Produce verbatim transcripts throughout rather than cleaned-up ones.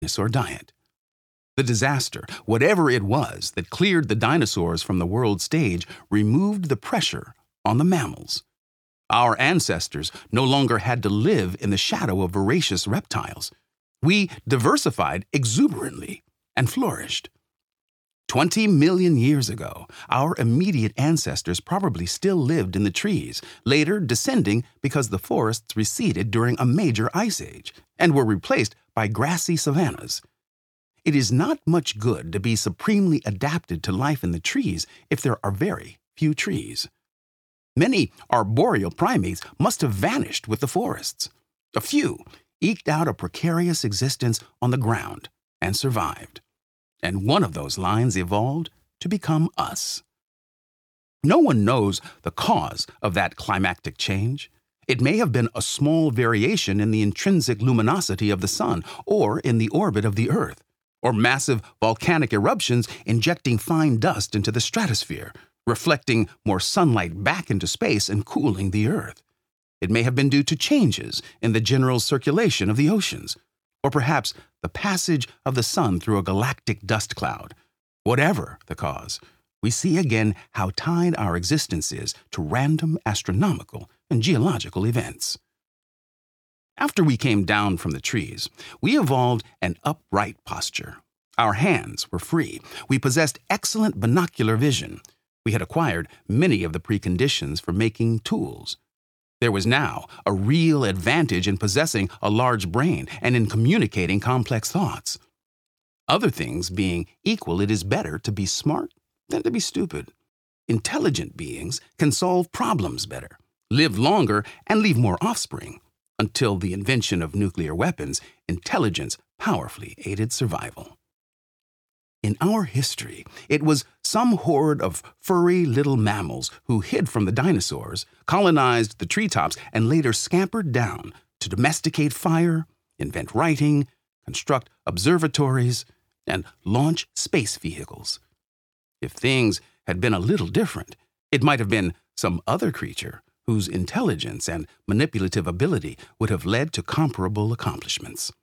dinosaur diet. The disaster, whatever it was that cleared the dinosaurs from the world stage, removed the pressure on the mammals. Our ancestors no longer had to live in the shadow of voracious reptiles. We diversified exuberantly and flourished. Twenty million years ago, our immediate ancestors probably still lived in the trees, later descending because the forests receded during a major ice age and were replaced by grassy savannas. It is not much good to be supremely adapted to life in the trees if there are very few trees. Many arboreal primates must have vanished with the forests. A few eked out a precarious existence on the ground and survived. And one of those lines evolved to become us. No one knows the cause of that climactic change. It may have been a small variation in the intrinsic luminosity of the sun or in the orbit of the Earth, or massive volcanic eruptions injecting fine dust into the stratosphere, reflecting more sunlight back into space and cooling the Earth. It may have been due to changes in the general circulation of the oceans, or perhaps the passage of the sun through a galactic dust cloud. Whatever the cause, we see again how tied our existence is to random astronomical and geological events. After we came down from the trees, we evolved an upright posture. Our hands were free. We possessed excellent binocular vision. We had acquired many of the preconditions for making tools. There was now a real advantage in possessing a large brain and in communicating complex thoughts. Other things being equal, it is better to be smart than to be stupid. Intelligent beings can solve problems better, live longer, and leave more offspring. Until the invention of nuclear weapons, intelligence powerfully aided survival. In our history, it was some horde of furry little mammals who hid from the dinosaurs, colonized the treetops, and later scampered down to domesticate fire, invent writing, construct observatories, and launch space vehicles. If things had been a little different, it might have been some other creature whose intelligence and manipulative ability would have led to comparable accomplishments.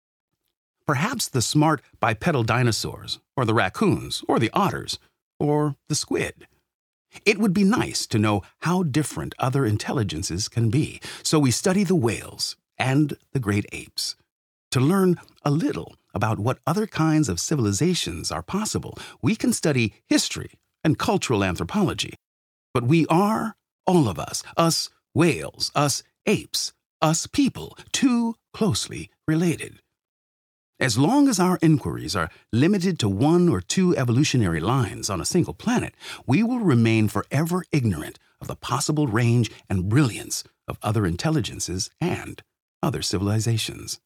Perhaps the smart bipedal dinosaurs, or the raccoons, or the otters, or the squid. It would be nice to know how different other intelligences can be, so we study the whales and the great apes. To learn a little about what other kinds of civilizations are possible, we can study history and cultural anthropology. But we are, all of us, us whales, us apes, us people, too closely related. As long as our inquiries are limited to one or two evolutionary lines on a single planet, we will remain forever ignorant of the possible range and brilliance of other intelligences and other civilizations.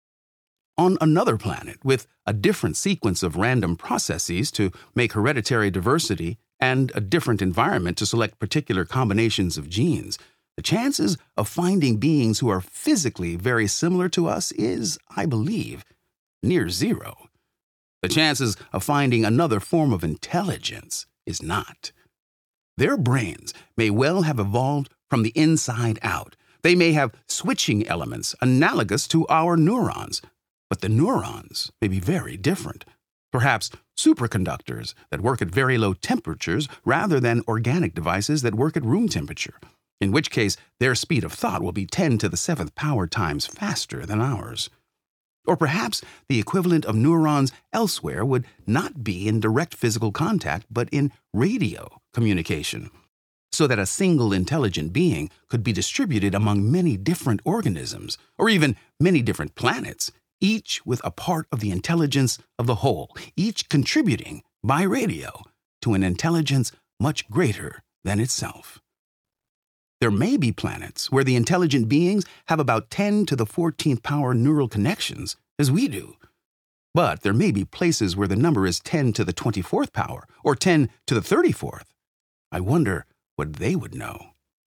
On another planet, with a different sequence of random processes to make hereditary diversity and a different environment to select particular combinations of genes, the chances of finding beings who are physically very similar to us is, I believe, near zero. The chances of finding another form of intelligence is not. Their brains may well have evolved from the inside out. They may have switching elements analogous to our neurons, but the neurons may be very different. Perhaps superconductors that work at very low temperatures rather than organic devices that work at room temperature, in which case their speed of thought will be ten to the seventh power times faster than ours. Or perhaps the equivalent of neurons elsewhere would not be in direct physical contact, but in radio communication, so that a single intelligent being could be distributed among many different organisms, or even many different planets, each with a part of the intelligence of the whole, each contributing by radio to an intelligence much greater than itself. There may be planets where the intelligent beings have about ten to the fourteenth power neural connections, as we do. But there may be places where the number is ten to the twenty-fourth power, or ten to the thirty-fourth. I wonder what they would know.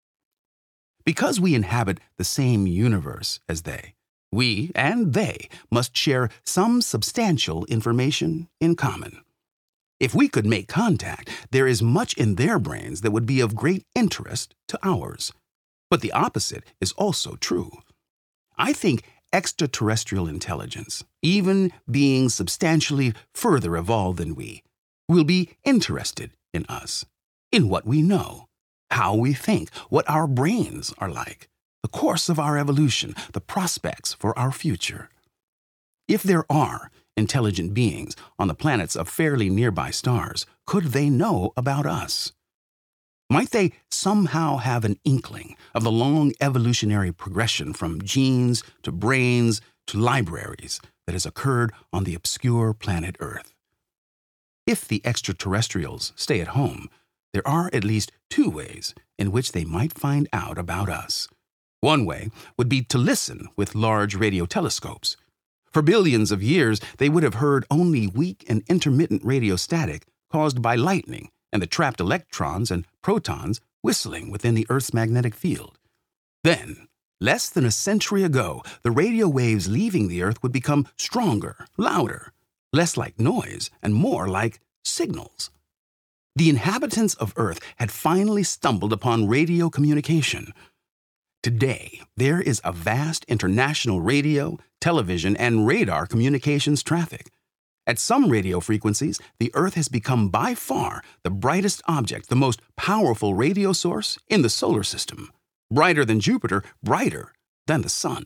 Because we inhabit the same universe as they, we and they must share some substantial information in common. If we could make contact, there is much in their brains that would be of great interest to ours. But the opposite is also true. I think extraterrestrial intelligence, even beings substantially further evolved than we, will be interested in us, in what we know, how we think, what our brains are like, the course of our evolution, the prospects for our future. If there are intelligent beings on the planets of fairly nearby stars, could they know about us? Might they somehow have an inkling of the long evolutionary progression from genes to brains to libraries that has occurred on the obscure planet Earth? If the extraterrestrials stay at home, there are at least two ways in which they might find out about us. One way would be to listen with large radio telescopes. For billions of years, they would have heard only weak and intermittent radio static caused by lightning and the trapped electrons and protons whistling within the Earth's magnetic field. Then, less than a century ago, the radio waves leaving the Earth would become stronger, louder, less like noise and more like signals. The inhabitants of Earth had finally stumbled upon radio communication. Today, there is a vast international radio, television, and radar communications traffic. At some radio frequencies, the Earth has become by far the brightest object, the most powerful radio source in the solar system. Brighter than Jupiter, brighter than the Sun.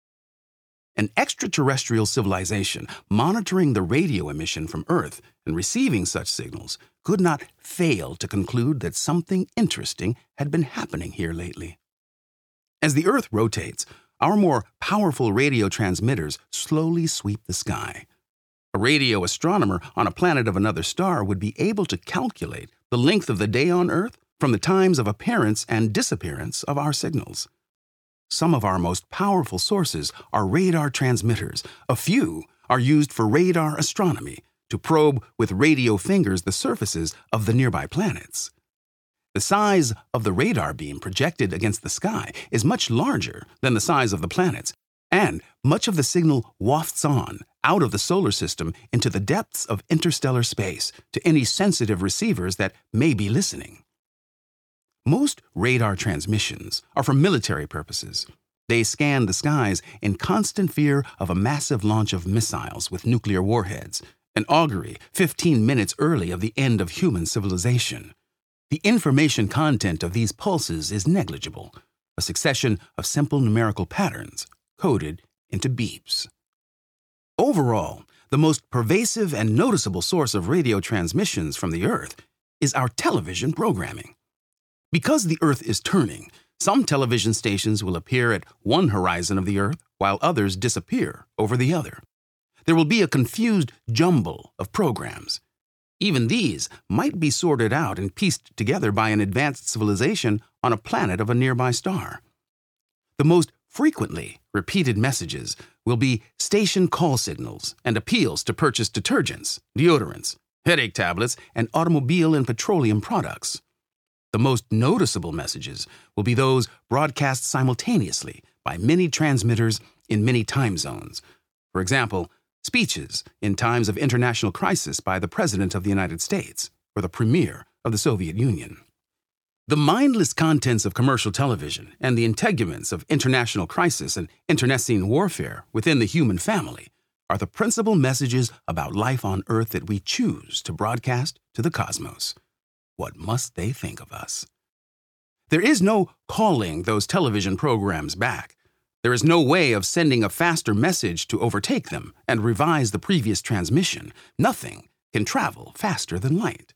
An extraterrestrial civilization monitoring the radio emission from Earth and receiving such signals could not fail to conclude that something interesting had been happening here lately. As the Earth rotates, our more powerful radio transmitters slowly sweep the sky. A radio astronomer on a planet of another star would be able to calculate the length of the day on Earth from the times of appearance and disappearance of our signals. Some of our most powerful sources are radar transmitters. A few are used for radar astronomy to probe with radio fingers the surfaces of the nearby planets. The size of the radar beam projected against the sky is much larger than the size of the planets, and much of the signal wafts on out of the solar system into the depths of interstellar space to any sensitive receivers that may be listening. Most radar transmissions are for military purposes. They scan the skies in constant fear of a massive launch of missiles with nuclear warheads, an augury fifteen minutes early of the end of human civilization. The information content of these pulses is negligible, a succession of simple numerical patterns coded into beeps. Overall, the most pervasive and noticeable source of radio transmissions from the Earth is our television programming. Because the Earth is turning, some television stations will appear at one horizon of the Earth while others disappear over the other. There will be a confused jumble of programs. Even these might be sorted out and pieced together by an advanced civilization on a planet of a nearby star. The most frequently repeated messages will be station call signals and appeals to purchase detergents, deodorants, headache tablets, and automobile and petroleum products. The most noticeable messages will be those broadcast simultaneously by many transmitters in many time zones. For example, speeches in times of international crisis by the President of the United States or the Premier of the Soviet Union. The mindless contents of commercial television and the integuments of international crisis and internecine warfare within the human family are the principal messages about life on Earth that we choose to broadcast to the cosmos. What must they think of us? There is no calling those television programs back. There is no way of sending a faster message to overtake them and revise the previous transmission. Nothing can travel faster than light.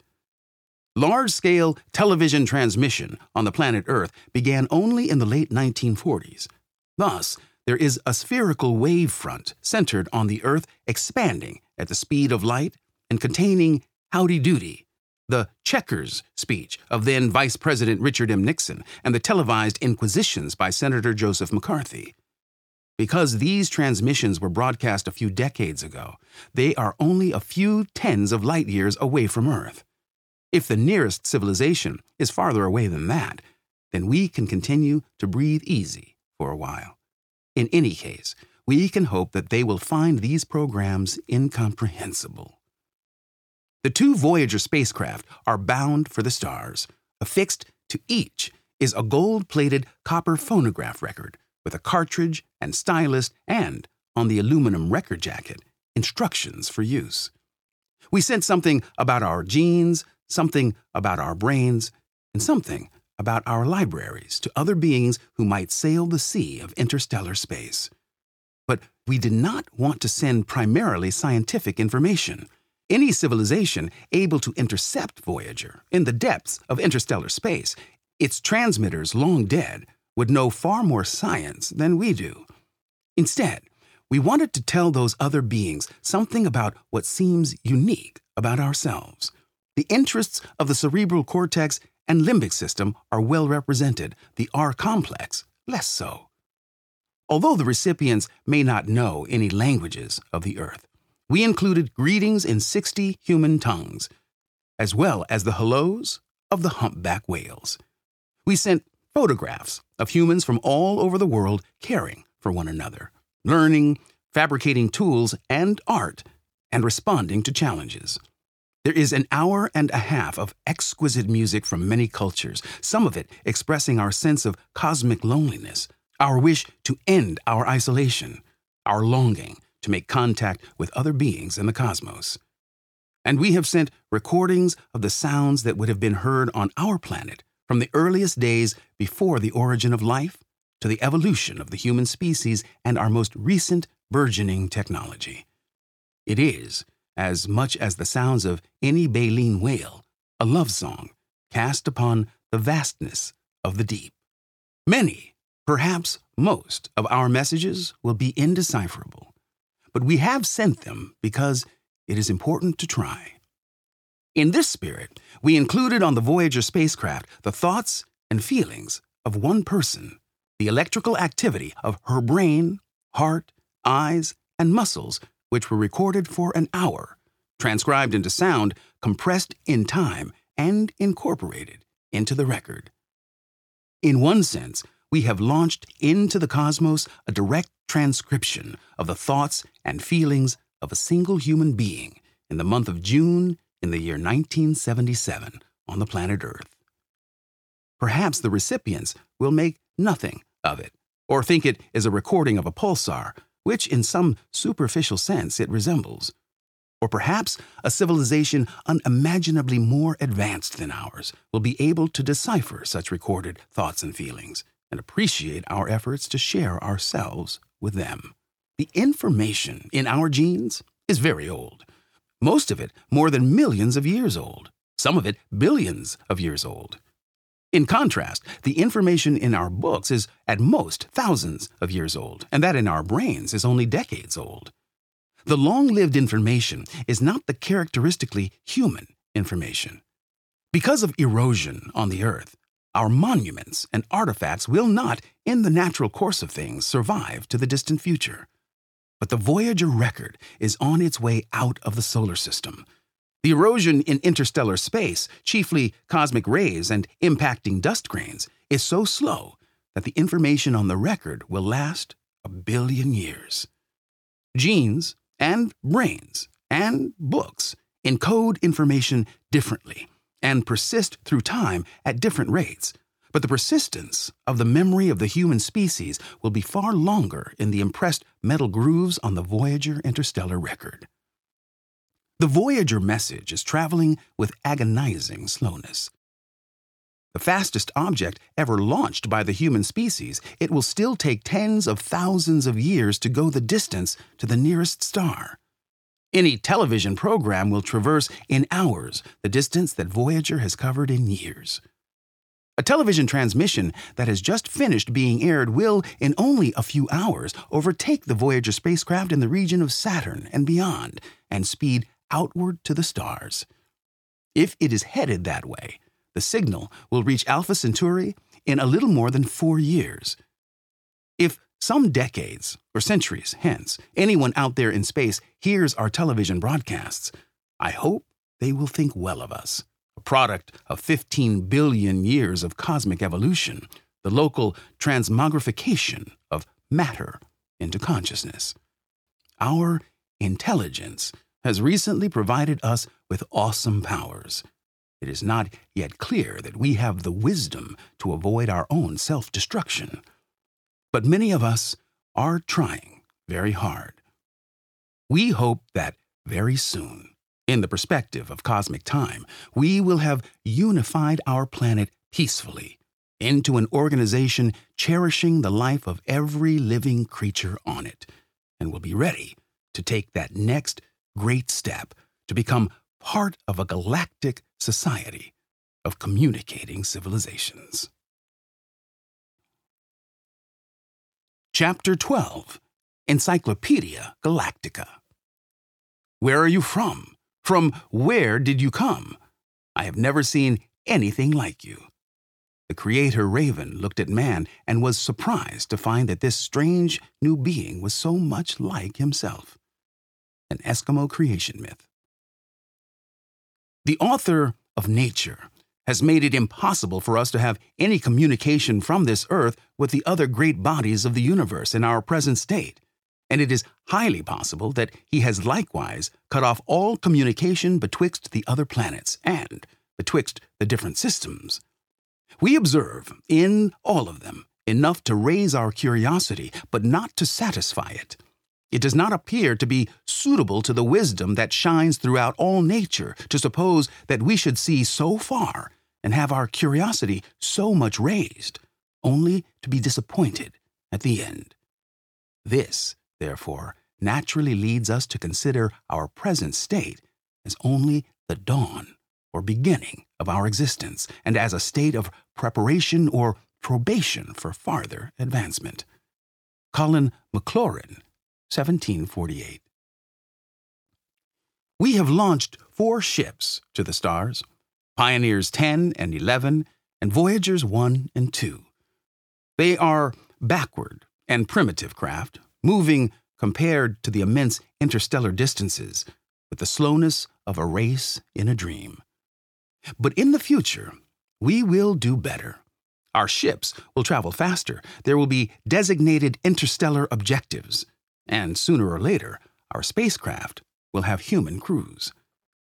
Large-scale television transmission on the planet Earth began only in the late nineteen forties. Thus, there is a spherical wave front centered on the Earth expanding at the speed of light and containing Howdy Doody, the checkers speech of then Vice President Richard M. Nixon, and the televised inquisitions by Senator Joseph McCarthy. Because these transmissions were broadcast a few decades ago, they are only a few tens of light years away from Earth. If the nearest civilization is farther away than that, then we can continue to breathe easy for a while. In any case, we can hope that they will find these programs incomprehensible. The two Voyager spacecraft are bound for the stars. Affixed to each is a gold-plated copper phonograph record, with a cartridge and stylus and, on the aluminum record jacket, instructions for use. We sent something about our genes, something about our brains, and something about our libraries to other beings who might sail the sea of interstellar space. But we did not want to send primarily scientific information. Any civilization able to intercept Voyager in the depths of interstellar space, its transmitters long dead, would know far more science than we do. Instead, we wanted to tell those other beings something about what seems unique about ourselves. The interests of the cerebral cortex and limbic system are well represented, the R-complex less so. Although the recipients may not know any languages of the Earth, we included greetings in sixty human tongues, as well as the hellos of the humpback whales. We sent photographs of humans from all over the world caring for one another, learning, fabricating tools and art, and responding to challenges. There is an hour and a half of exquisite music from many cultures, some of it expressing our sense of cosmic loneliness, our wish to end our isolation, our longing to make contact with other beings in the cosmos. And we have sent recordings of the sounds that would have been heard on our planet from the earliest days before the origin of life to the evolution of the human species and our most recent burgeoning technology. It is, as much as the sounds of any baleen whale, a love song cast upon the vastness of the deep. Many, perhaps most, of our messages will be indecipherable, but we have sent them because it is important to try. In this spirit, we included on the Voyager spacecraft the thoughts and feelings of one person, the electrical activity of her brain, heart, eyes, and muscles, which were recorded for an hour, transcribed into sound, compressed in time, and incorporated into the record. In one sense, we have launched into the cosmos a direct transcription of the thoughts and feelings of a single human being in the month of June in the year nineteen seventy-seven on the planet Earth. Perhaps the recipients will make nothing of it, or think it is a recording of a pulsar, which in some superficial sense it resembles. Or perhaps a civilization unimaginably more advanced than ours will be able to decipher such recorded thoughts and feelings and appreciate our efforts to share ourselves with them. The information in our genes is very old. Most of it more than millions of years old, some of it billions of years old. In contrast, the information in our books is at most thousands of years old, and that in our brains is only decades old. The long-lived information is not the characteristically human information. Because of erosion on the Earth, our monuments and artifacts will not, in the natural course of things, survive to the distant future. But the Voyager record is on its way out of the solar system. The erosion in interstellar space, chiefly cosmic rays and impacting dust grains, is so slow that the information on the record will last a billion years. Genes and brains and books encode information differently and persist through time at different rates, but the persistence of the memory of the human species will be far longer in the impressed metal grooves on the Voyager interstellar record. The Voyager message is traveling with agonizing slowness. The fastest object ever launched by the human species, it will still take tens of thousands of years to go the distance to the nearest star. Any television program will traverse in hours the distance that Voyager has covered in years. A television transmission that has just finished being aired will, in only a few hours, overtake the Voyager spacecraft in the region of Saturn and beyond, and speed outward to the stars. If it is headed that way, the signal will reach Alpha Centauri in a little more than four years. If some decades or centuries hence anyone out there in space hears our television broadcasts, I hope they will think well of us. A product of fifteen billion years of cosmic evolution, the local transmogrification of matter into consciousness. Our intelligence has recently provided us with awesome powers. It is not yet clear that we have the wisdom to avoid our own self-destruction. but many of us are trying very hard. We hope that very soon, in the perspective of cosmic time, we will have unified our planet peacefully into an organization cherishing the life of every living creature on it, and will be ready to take that next great step to become part of a galactic society of communicating civilizations. Chapter twelve, Encyclopedia Galactica. Where are you from? From where did you come? I have never seen anything like you. The creator raven looked at man and was surprised to find that this strange new being was so much like himself. An Eskimo creation myth. The author of nature has made it impossible for us to have any communication from this earth with the other great bodies of the universe in our present state, and it is highly possible that he has likewise cut off all communication betwixt the other planets and betwixt the different systems. We observe in all of them enough to raise our curiosity, but not to satisfy it. It does not appear to be suitable to the wisdom that shines throughout all nature to suppose that we should see so far and have our curiosity so much raised, only to be disappointed at the end. This, therefore, naturally leads us to consider our present state as only the dawn or beginning of our existence, and as a state of preparation or probation for farther advancement. Colin Maclaurin, seventeen forty-eight. We have launched four ships to the stars, Pioneers ten and eleven, and Voyagers one and two. They are backward and primitive craft, moving, compared to the immense interstellar distances, with the slowness of a race in a dream. But in the future, we will do better. Our ships will travel faster, there will be designated interstellar objectives, and sooner or later, our spacecraft will have human crews.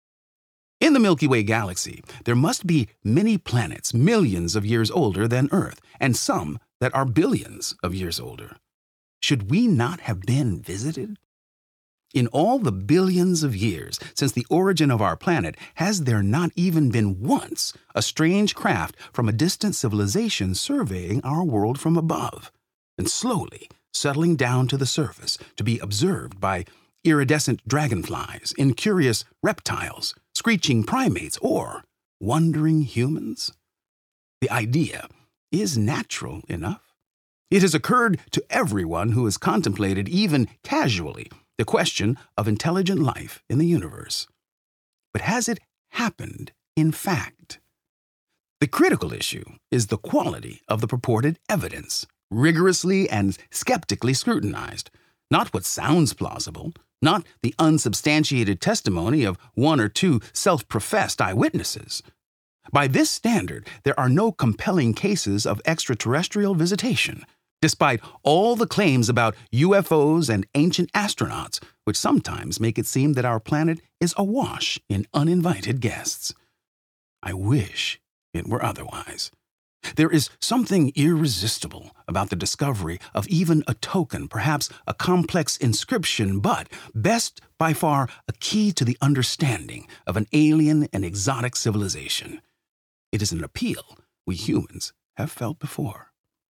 In the Milky Way galaxy, there must be many planets millions of years older than Earth, and some that are billions of years older. Should we not have been visited? In all the billions of years since the origin of our planet, has there not even been once a strange craft from a distant civilization surveying our world from above, and slowly settling down to the surface to be observed by iridescent dragonflies, incurious reptiles, screeching primates, or wandering humans? The idea is natural enough. It has occurred to everyone who has contemplated, even casually, the question of intelligent life in the universe. But has it happened in fact? The critical issue is the quality of the purported evidence, rigorously and skeptically scrutinized, not what sounds plausible, not the unsubstantiated testimony of one or two self-professed eyewitnesses. By this standard, there are no compelling cases of extraterrestrial visitation, despite all the claims about U F Os and ancient astronauts, which sometimes make it seem that our planet is awash in uninvited guests. I wish it were otherwise. There is something irresistible about the discovery of even a token, perhaps a complex inscription, but, best by far, a key to the understanding of an alien and exotic civilization. It is an appeal we humans have felt before.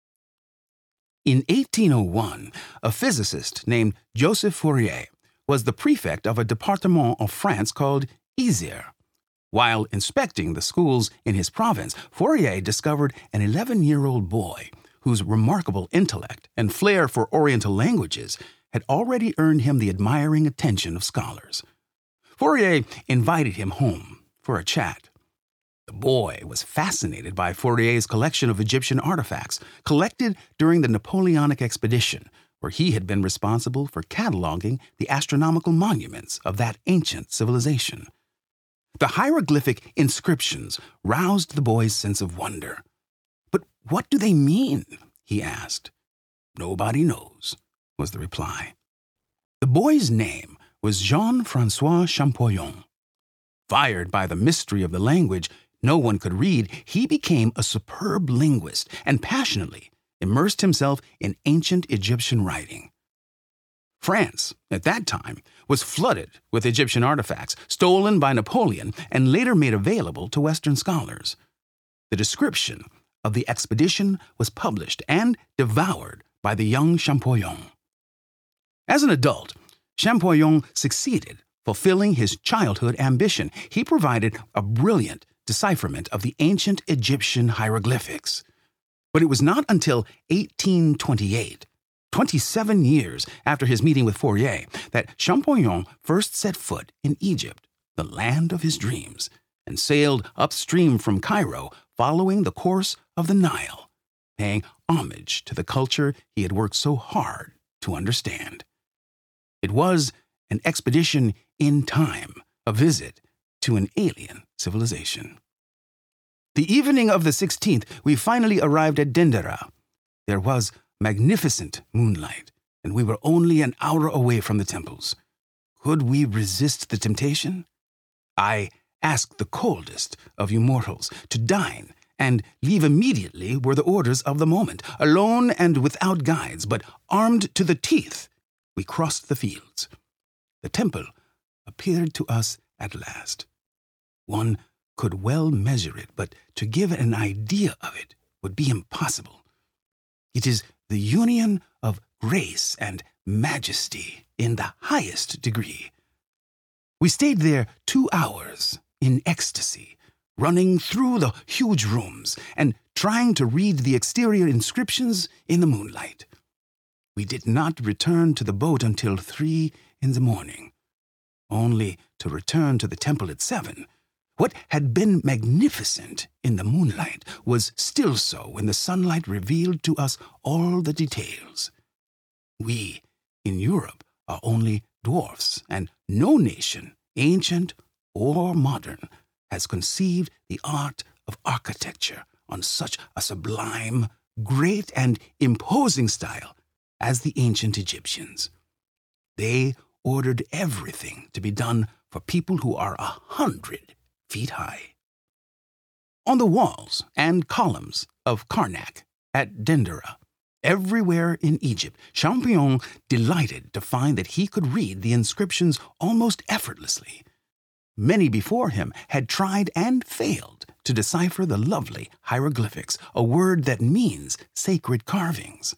In eighteen oh one, a physicist named Joseph Fourier was the prefect of a département of France called Isère. While inspecting the schools in his province, Fourier discovered an eleven-year-old boy whose remarkable intellect and flair for Oriental languages had already earned him the admiring attention of scholars. Fourier invited him home for a chat. The boy was fascinated by Fourier's collection of Egyptian artifacts collected during the Napoleonic expedition, where he had been responsible for cataloging the astronomical monuments of that ancient civilization. The hieroglyphic inscriptions roused the boy's sense of wonder. "But what do they mean?" he asked. "Nobody knows," was the reply. The boy's name was Jean-François Champollion. Fired by the mystery of the language no one could read, he became a superb linguist and passionately, immersed himself in ancient Egyptian writing. France, at that time, was flooded with Egyptian artifacts stolen by Napoleon and later made available to Western scholars. The description of the expedition was published and devoured by the young Champollion. As an adult, Champollion succeeded fulfilling his childhood ambition. He provided a brilliant decipherment of the ancient Egyptian hieroglyphics. But it was not until eighteen twenty-eight, twenty-seven years after his meeting with Fourier, that Champollion first set foot in Egypt, the land of his dreams, and sailed upstream from Cairo, following the course of the Nile, paying homage to the culture he had worked so hard to understand. It was an expedition in time, a visit to an alien civilization. The evening of the sixteenth, we finally arrived at Dendera. There was magnificent moonlight, and we were only an hour away from the temples. Could we resist the temptation? I asked the coldest of you mortals to dine and leave immediately were the orders of the moment. Alone and without guides, but armed to the teeth, we crossed the fields. The temple appeared to us at last. One could well measure it, but to give an idea of it would be impossible. It is the union of grace and majesty in the highest degree. We stayed there two hours in ecstasy, running through the huge rooms and trying to read the exterior inscriptions in the moonlight. We did not return to the boat until three in the morning, only to return to the temple at seven. What had been magnificent in the moonlight was still so when the sunlight revealed to us all the details. We, in Europe, are only dwarfs, and no nation, ancient or modern, has conceived the art of architecture on such a sublime, great, and imposing style as the ancient Egyptians. They ordered everything to be done for people who are a hundred feet high. On the walls and columns of Karnak at Dendera, everywhere in Egypt, Champollion delighted to find that he could read the inscriptions almost effortlessly. Many before him had tried and failed to decipher the lovely hieroglyphics, a word that means sacred carvings.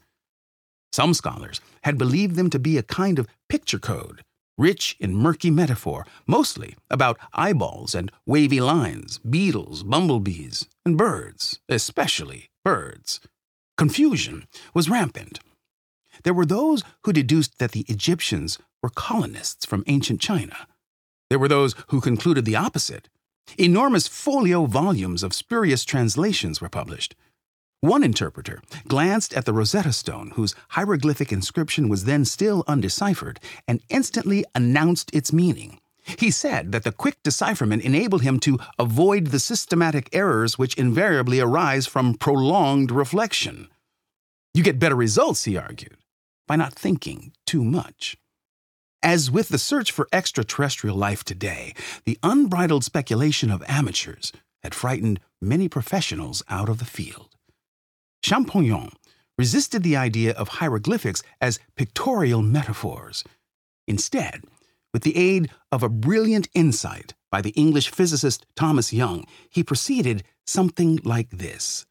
Some scholars had believed them to be a kind of picture code, rich in murky metaphor, mostly about eyeballs and wavy lines, beetles, bumblebees, and birds, especially birds. Confusion was rampant. There were those who deduced that the Egyptians were colonists from ancient China. There were those who concluded the opposite. Enormous folio volumes of spurious translations were published. One interpreter glanced at the Rosetta Stone, whose hieroglyphic inscription was then still undeciphered, and instantly announced its meaning. He said that the quick decipherment enabled him to avoid the systematic errors which invariably arise from prolonged reflection. You get better results, he argued, by not thinking too much. As with the search for extraterrestrial life today, the unbridled speculation of amateurs had frightened many professionals out of the field. Champollion resisted the idea of hieroglyphics as pictorial metaphors. Instead, with the aid of a brilliant insight by the English physicist Thomas Young, he proceeded something like this.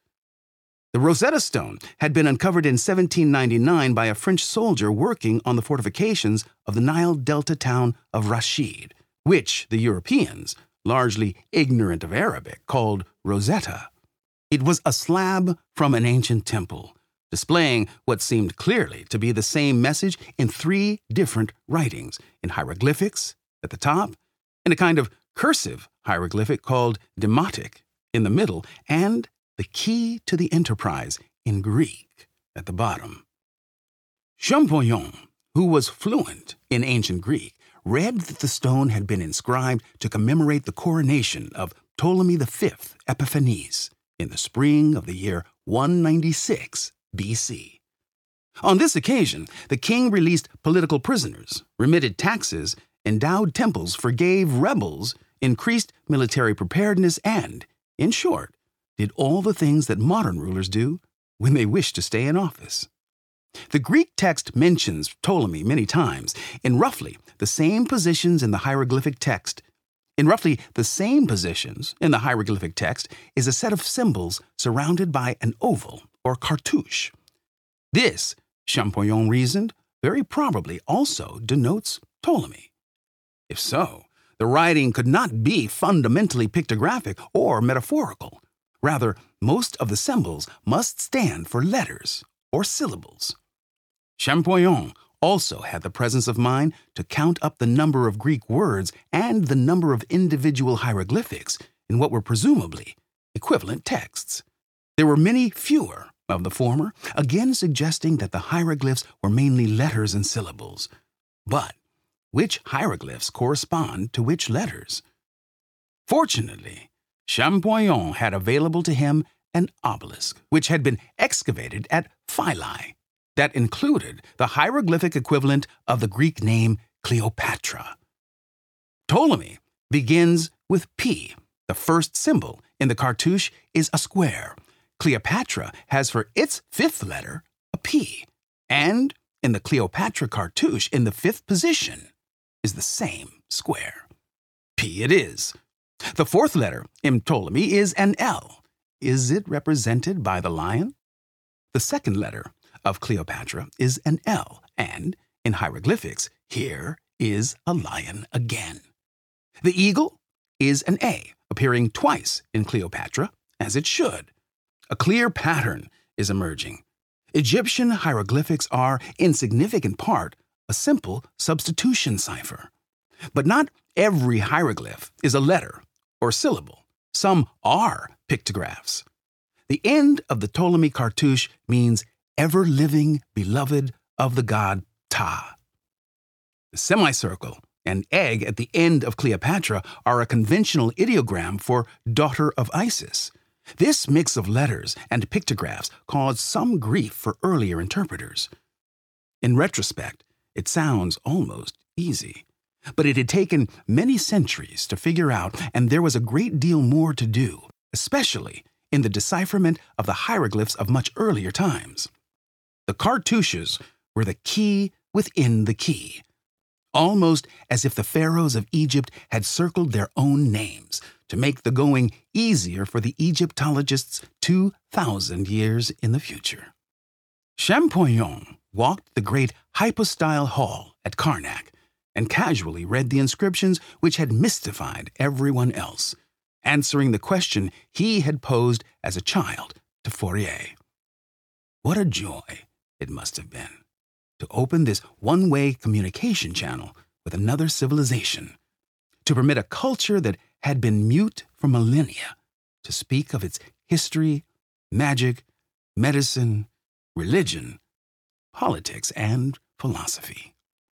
The Rosetta Stone had been uncovered in seventeen ninety-nine by a French soldier working on the fortifications of the Nile Delta town of Rashid, which the Europeans, largely ignorant of Arabic, called Rosetta. It was a slab from an ancient temple, displaying what seemed clearly to be the same message in three different writings, in hieroglyphics at the top, in a kind of cursive hieroglyphic called demotic in the middle, and the key to the enterprise in Greek at the bottom. Champollion, who was fluent in ancient Greek, read that the stone had been inscribed to commemorate the coronation of Ptolemy the Fifth Epiphanes in the spring of the year one ninety-six B C. On this occasion, the king released political prisoners, remitted taxes, endowed temples, forgave rebels, increased military preparedness, and, in short, did all the things that modern rulers do when they wished to stay in office. The Greek text mentions Ptolemy many times in roughly the same positions in the hieroglyphic text. In roughly the same positions in the hieroglyphic text is a set of symbols surrounded by an oval or cartouche. This, Champollion reasoned, very probably also denotes Ptolemy. If so, the writing could not be fundamentally pictographic or metaphorical. Rather, most of the symbols must stand for letters or syllables. Champollion also had the presence of mind to count up the number of Greek words and the number of individual hieroglyphics in what were presumably equivalent texts. There were many fewer of the former, again suggesting that the hieroglyphs were mainly letters and syllables. But which hieroglyphs correspond to which letters? Fortunately, Champollion had available to him an obelisk, which had been excavated at Philae, that included the hieroglyphic equivalent of the Greek name Cleopatra. Ptolemy begins with P. The first symbol in the cartouche is a square. Cleopatra has for its fifth letter a P, and in the Cleopatra cartouche in the fifth position is the same square. P it is. The fourth letter in Ptolemy is an L. Is it represented by the lion? The second letter of Cleopatra is an L, and in hieroglyphics, here is a lion again. The eagle is an A, appearing twice in Cleopatra, as it should. A clear pattern is emerging. Egyptian hieroglyphics are, in significant part, a simple substitution cipher. But not every hieroglyph is a letter or syllable. Some are pictographs. The end of the Ptolemy cartouche means ever-living beloved of the god Ptah. The semicircle and egg at the end of Cleopatra are a conventional ideogram for daughter of Isis. This mix of letters and pictographs caused some grief for earlier interpreters. In retrospect, it sounds almost easy. But it had taken many centuries to figure out, and there was a great deal more to do, especially in the decipherment of the hieroglyphs of much earlier times. The cartouches were the key within the key, almost as if the pharaohs of Egypt had circled their own names to make the going easier for the Egyptologists two thousand years in the future. Champollion walked the great hypostyle hall at Karnak and casually read the inscriptions which had mystified everyone else, answering the question he had posed as a child to Fourier. What a joy it must have been to open this one-way communication channel with another civilization, to permit a culture that had been mute for millennia to speak of its history, magic, medicine, religion, politics, and philosophy.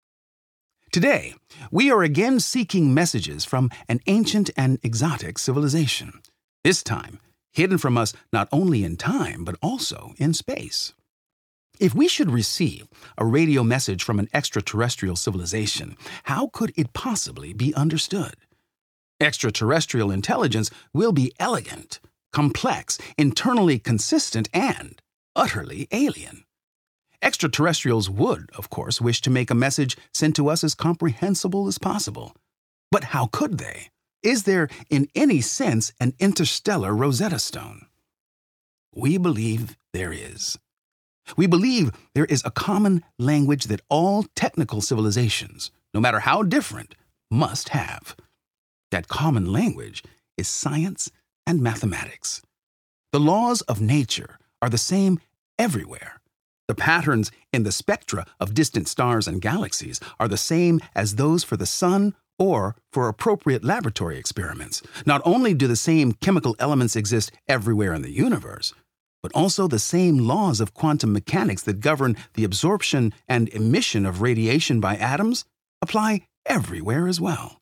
Today, we are again seeking messages from an ancient and exotic civilization, this time hidden from us not only in time, but also in space. If we should receive a radio message from an extraterrestrial civilization, how could it possibly be understood? Extraterrestrial intelligence will be elegant, complex, internally consistent, and utterly alien. Extraterrestrials would, of course, wish to make a message sent to us as comprehensible as possible. But how could they? Is there, in any sense, an interstellar Rosetta Stone? We believe there is. We believe there is a common language that all technical civilizations, no matter how different, must have. That common language is science and mathematics. The laws of nature are the same everywhere. The patterns in the spectra of distant stars and galaxies are the same as those for the sun or for appropriate laboratory experiments. Not only do the same chemical elements exist everywhere in the universe, but also the same laws of quantum mechanics that govern the absorption and emission of radiation by atoms apply everywhere as well.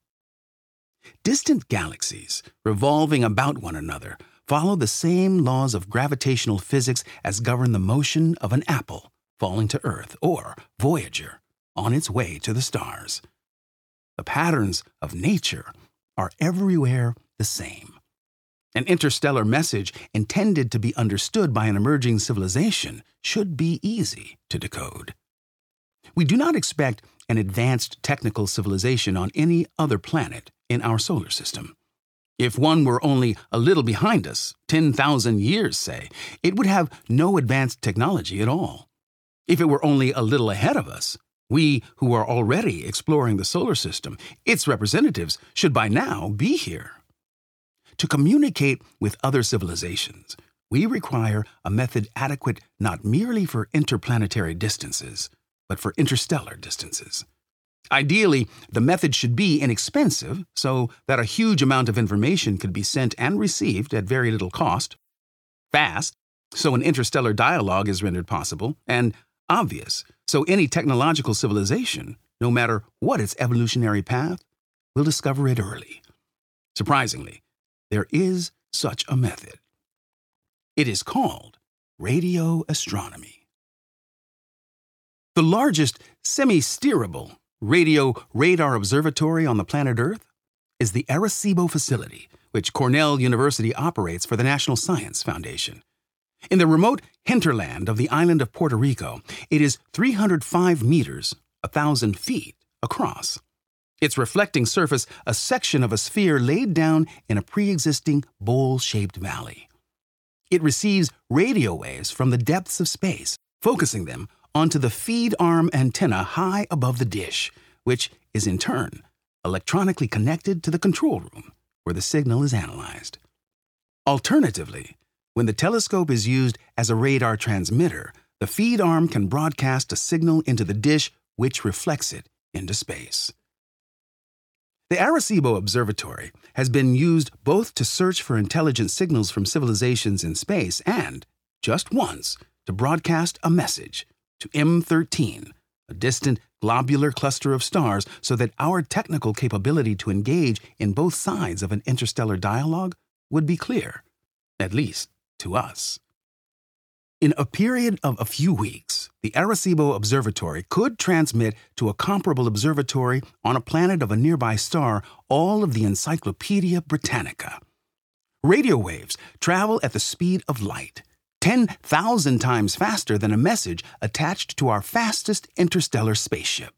Distant galaxies, revolving about one another, follow the same laws of gravitational physics as govern the motion of an apple falling to Earth or Voyager on its way to the stars. The patterns of nature are everywhere the same. An interstellar message intended to be understood by an emerging civilization should be easy to decode. We do not expect an advanced technical civilization on any other planet in our solar system. If one were only a little behind us, ten thousand years, say, it would have no advanced technology at all. If it were only a little ahead of us, we who are already exploring the solar system, its representatives should by now be here. To communicate with other civilizations, we require a method adequate not merely for interplanetary distances, but for interstellar distances. Ideally, the method should be inexpensive so that a huge amount of information could be sent and received at very little cost, fast, so an interstellar dialogue is rendered possible, and obvious, so any technological civilization, no matter what its evolutionary path, will discover it early. Surprisingly, there is such a method. It is called radio astronomy. The largest semi-steerable radio radar observatory on the planet Earth is the Arecibo facility, which Cornell University operates for the National Science Foundation. In the remote hinterland of the island of Puerto Rico, it is three hundred five meters, one thousand feet, across. Its reflecting surface a section of a sphere laid down in a pre-existing bowl-shaped valley. It receives radio waves from the depths of space, focusing them onto the feed arm antenna high above the dish, which is in turn electronically connected to the control room, where the signal is analyzed. Alternatively, when the telescope is used as a radar transmitter, the feed arm can broadcast a signal into the dish, which reflects it into space. The Arecibo Observatory has been used both to search for intelligent signals from civilizations in space and, just once, to broadcast a message to M thirteen, a distant globular cluster of stars, so that our technical capability to engage in both sides of an interstellar dialogue would be clear, at least to us. In a period of a few weeks, the Arecibo Observatory could transmit to a comparable observatory on a planet of a nearby star all of the Encyclopedia Britannica. Radio waves travel at the speed of light, ten thousand times faster than a message attached to our fastest interstellar spaceship.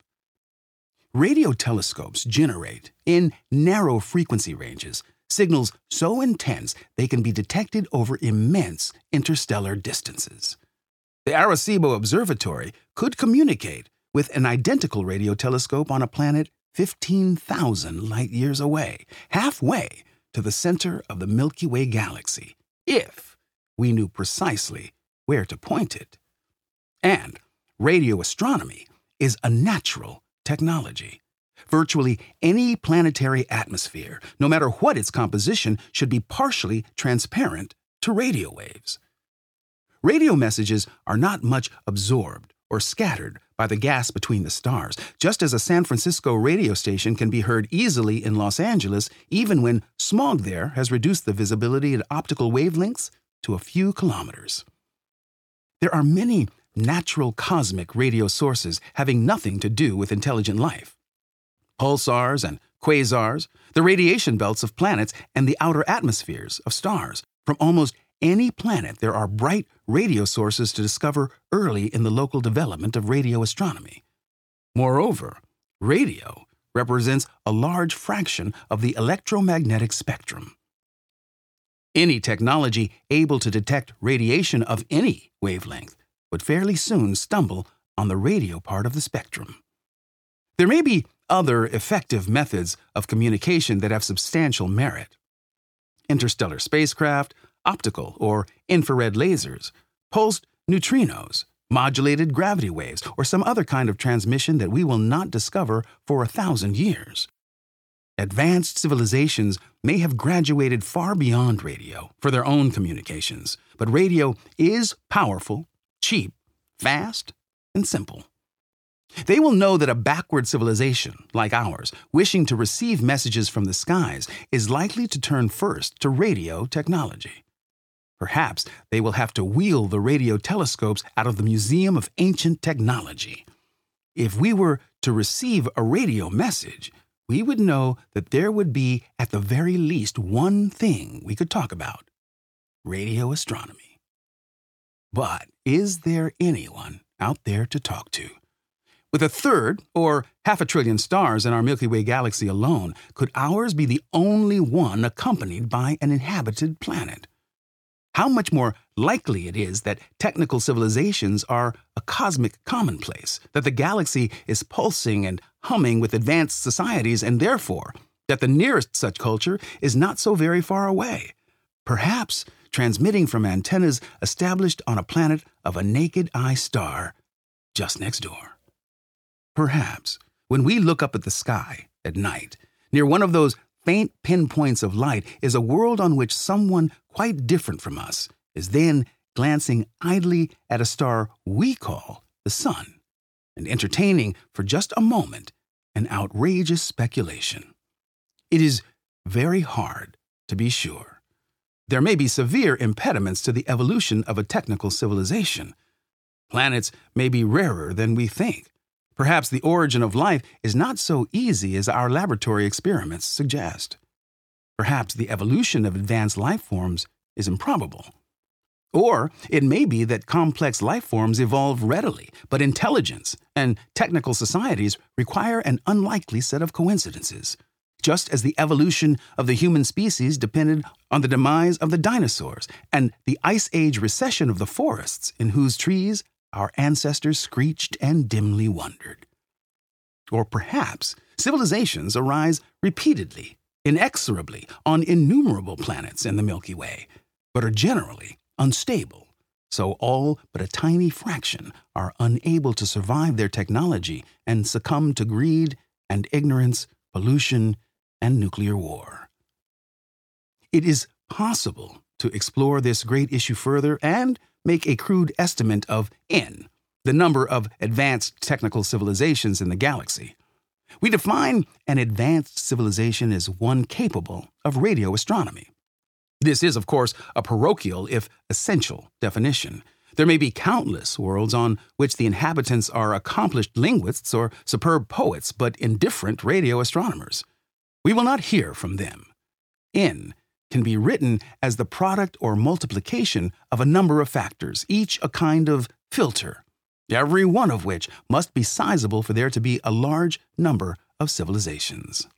Radio telescopes generate, in narrow frequency ranges, signals so intense they can be detected over immense interstellar distances. The Arecibo Observatory could communicate with an identical radio telescope on a planet fifteen thousand light-years away, halfway to the center of the Milky Way galaxy, if we knew precisely where to point it. And radio astronomy is a natural technology. Virtually any planetary atmosphere, no matter what its composition, should be partially transparent to radio waves. Radio messages are not much absorbed or scattered by the gas between the stars, just as a San Francisco radio station can be heard easily in Los Angeles, even when smog there has reduced the visibility at optical wavelengths to a few kilometers. There are many natural cosmic radio sources having nothing to do with intelligent life. Pulsars and quasars, the radiation belts of planets, and the outer atmospheres of stars. From almost any planet, there are bright radio sources to discover early in the local development of radio astronomy. Moreover, radio represents a large fraction of the electromagnetic spectrum. Any technology able to detect radiation of any wavelength would fairly soon stumble on the radio part of the spectrum. There may be other effective methods of communication that have substantial merit. Interstellar spacecraft, optical or infrared lasers, pulsed neutrinos, modulated gravity waves, or some other kind of transmission that we will not discover for a thousand years. Advanced civilizations may have graduated far beyond radio for their own communications, but radio is powerful, cheap, fast, and simple. They will know that a backward civilization, like ours, wishing to receive messages from the skies, is likely to turn first to radio technology. Perhaps they will have to wheel the radio telescopes out of the Museum of Ancient Technology. If we were to receive a radio message, we would know that there would be at the very least one thing we could talk about: radio astronomy. But is there anyone out there to talk to? With a third, or half a trillion stars in our Milky Way galaxy alone, could ours be the only one accompanied by an inhabited planet? How much more likely it is that technical civilizations are a cosmic commonplace, that the galaxy is pulsing and humming with advanced societies, and therefore that the nearest such culture is not so very far away, perhaps transmitting from antennas established on a planet of a naked-eye star just next door. Perhaps when we look up at the sky at night, near one of those faint pinpoints of light is a world on which someone quite different from us is then glancing idly at a star we call the sun, and entertaining for just a moment an outrageous speculation. It is very hard, to be sure. There may be severe impediments to the evolution of a technical civilization. Planets may be rarer than we think. Perhaps the origin of life is not so easy as our laboratory experiments suggest. Perhaps the evolution of advanced life forms is improbable. Or it may be that complex life forms evolve readily, but intelligence and technical societies require an unlikely set of coincidences, just as the evolution of the human species depended on the demise of the dinosaurs and the Ice Age recession of the forests in whose trees our ancestors screeched and dimly wondered. Or perhaps civilizations arise repeatedly, inexorably, on innumerable planets in the Milky Way, but are generally unstable, so all but a tiny fraction are unable to survive their technology and succumb to greed and ignorance, pollution, and nuclear war. It is possible to explore this great issue further and make a crude estimate of N, the number of advanced technical civilizations in the galaxy. We define an advanced civilization as one capable of radio astronomy. This is, of course, a parochial, if essential, definition. There may be countless worlds on which the inhabitants are accomplished linguists or superb poets, but indifferent radio astronomers. We will not hear from them. N can be written as the product or multiplication of a number of factors, each a kind of filter, every one of which must be sizable for there to be a large number of civilizations.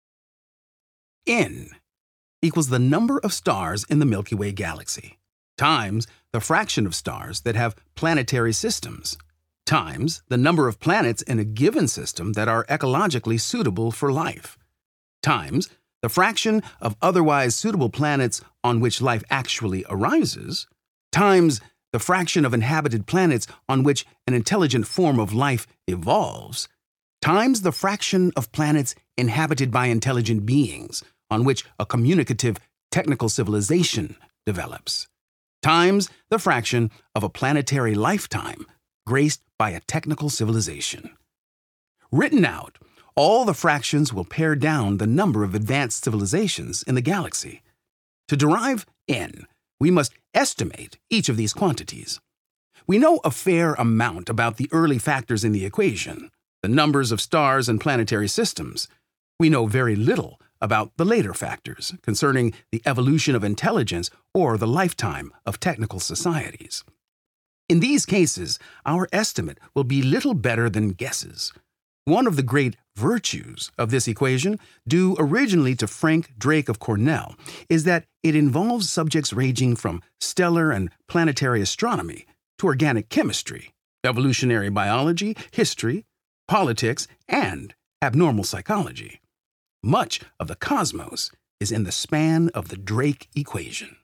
N equals the number of stars in the Milky Way galaxy, times the fraction of stars that have planetary systems, times the number of planets in a given system that are ecologically suitable for life, times the fraction of otherwise suitable planets on which life actually arises, times the fraction of inhabited planets on which an intelligent form of life evolves, times the fraction of planets inhabited by intelligent beings on which a communicative technical civilization develops, times the fraction of a planetary lifetime graced by a technical civilization. Written out, all the fractions will pare down the number of advanced civilizations in the galaxy. To derive N, we must estimate each of these quantities. We know a fair amount about the early factors in the equation, the numbers of stars and planetary systems. We know very little about the later factors concerning the evolution of intelligence or the lifetime of technical societies. In these cases, our estimate will be little better than guesses. One of the great virtues of this equation, due originally to Frank Drake of Cornell, is that it involves subjects ranging from stellar and planetary astronomy to organic chemistry, evolutionary biology, history, politics, and abnormal psychology. Much of the cosmos is in the span of the Drake equation.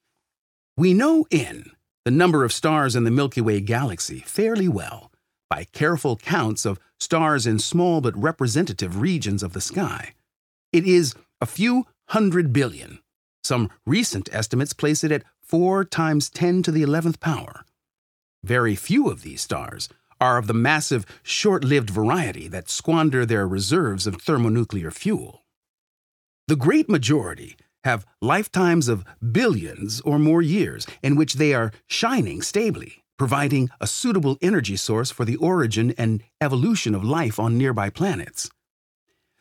We know N, the number of stars in the Milky Way galaxy, fairly well by careful counts of stars in small but representative regions of the sky. It is a few hundred billion. Some recent estimates place it at four times ten to the eleventh power. Very few of these stars are of the massive, short-lived variety that squander their reserves of thermonuclear fuel. The great majority have lifetimes of billions or more years in which they are shining stably, providing a suitable energy source for the origin and evolution of life on nearby planets.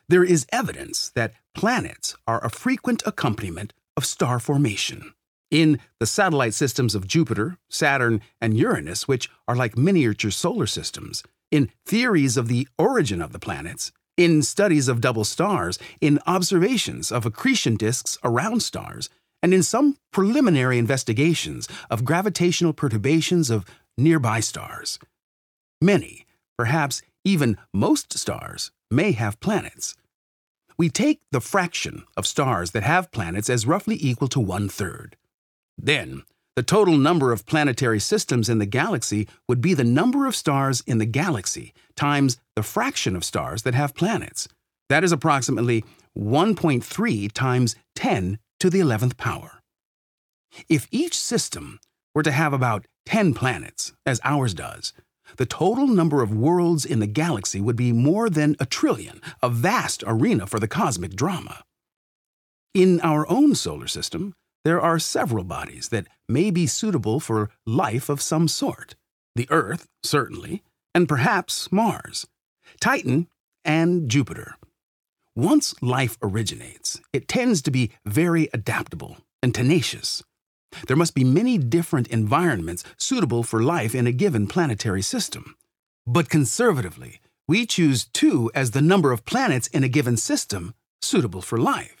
There is evidence that planets are a frequent accompaniment of star formation. In the satellite systems of Jupiter, Saturn, and Uranus, which are like miniature solar systems, in theories of the origin of the planets, in studies of double stars, in observations of accretion disks around stars, and in some preliminary investigations of gravitational perturbations of nearby stars. Many, perhaps even most stars, may have planets. We take the fraction of stars that have planets as roughly equal to one-third. Then, the total number of planetary systems in the galaxy would be the number of stars in the galaxy times the fraction of stars that have planets. That is approximately one point three times ten to the eleventh power. If each system were to have about ten planets, as ours does, the total number of worlds in the galaxy would be more than a trillion, a vast arena for the cosmic drama. In our own solar system, there are several bodies that may be suitable for life of some sort. The Earth, certainly, and perhaps Mars, Titan, and Jupiter. Once life originates, it tends to be very adaptable and tenacious. There must be many different environments suitable for life in a given planetary system. But conservatively, we choose two as the number of planets in a given system suitable for life.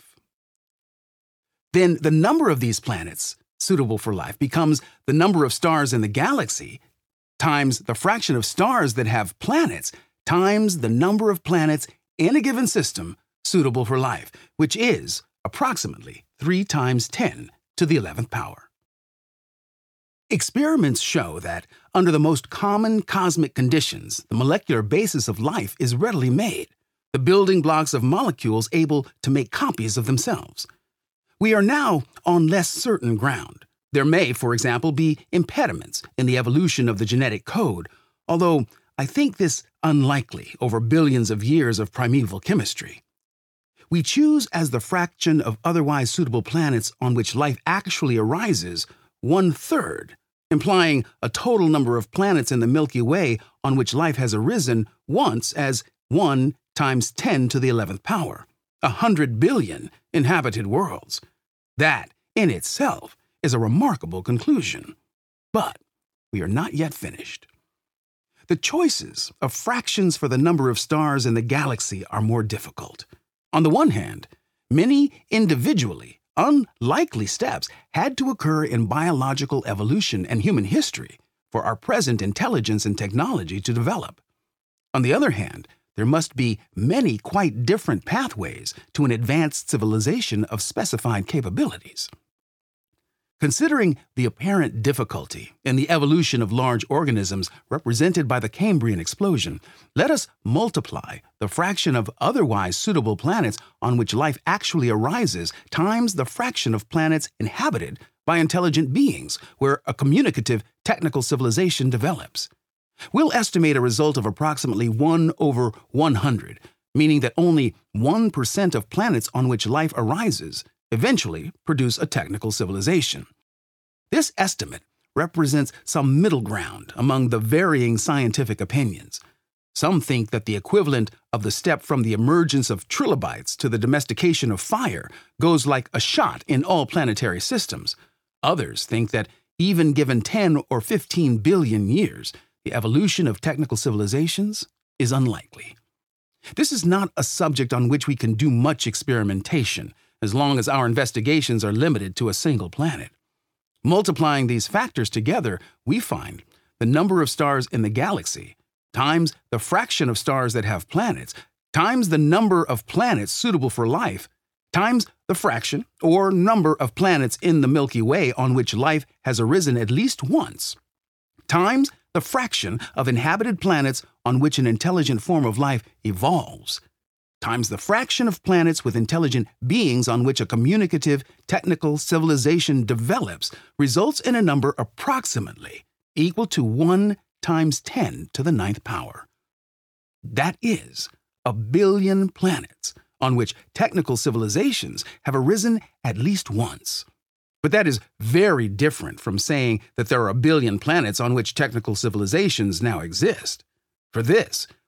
Then the number of these planets suitable for life becomes the number of stars in the galaxy times the fraction of stars that have planets times the number of planets in a given system suitable for life, which is approximately three times ten to the eleventh power. Experiments show that under the most common cosmic conditions, the molecular basis of life is readily made, the building blocks of molecules able to make copies of themselves. We are now on less certain ground. There may, for example, be impediments in the evolution of the genetic code, although I think this unlikely over billions of years of primeval chemistry. We choose as the fraction of otherwise suitable planets on which life actually arises one-third, implying a total number of planets in the Milky Way on which life has arisen once as one times ten to the eleventh power, a hundred billion inhabited worlds. That, in itself, is a remarkable conclusion. But we are not yet finished. The choices of fractions for the number of stars in the galaxy are more difficult. On the one hand, many individually unlikely steps had to occur in biological evolution and human history for our present intelligence and technology to develop. On the other hand, there must be many quite different pathways to an advanced civilization of specified capabilities. Considering the apparent difficulty in the evolution of large organisms represented by the Cambrian explosion, let us multiply the fraction of otherwise suitable planets on which life actually arises times the fraction of planets inhabited by intelligent beings where a communicative technical civilization develops. We'll estimate a result of approximately one over one hundred, meaning that only one percent of planets on which life arises eventually produce a technical civilization. This estimate represents some middle ground among the varying scientific opinions. Some think that the equivalent of the step from the emergence of trilobites to the domestication of fire goes like a shot in all planetary systems. Others think that even given ten or fifteen billion years, the evolution of technical civilizations is unlikely. This is not a subject on which we can do much experimentation, as long as our investigations are limited to a single planet. Multiplying these factors together, we find the number of stars in the galaxy times the fraction of stars that have planets times the number of planets suitable for life times the fraction or number of planets in the Milky Way on which life has arisen at least once times the fraction of inhabited planets on which an intelligent form of life evolves, times the fraction of planets with intelligent beings on which a communicative, technical civilization develops, results in a number approximately equal to one times ten to the ninth power. That is a billion planets on which technical civilizations have arisen at least once. But that is very different from saying that there are a billion planets on which technical civilizations now exist. For this,